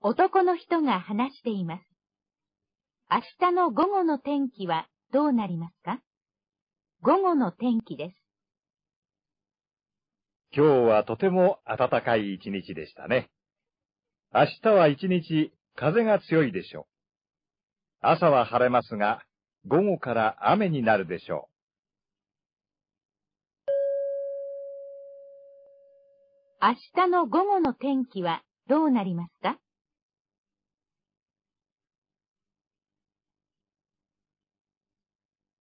男の人が話しています。明日の午後の天気はどうなりますか？午後の天気です。 今日はとても暖かい一日でしたね。明日は一日風が強いでしょう。朝は晴れますが、午後から雨になるでしょ明日の午後の天気はどうなりますか？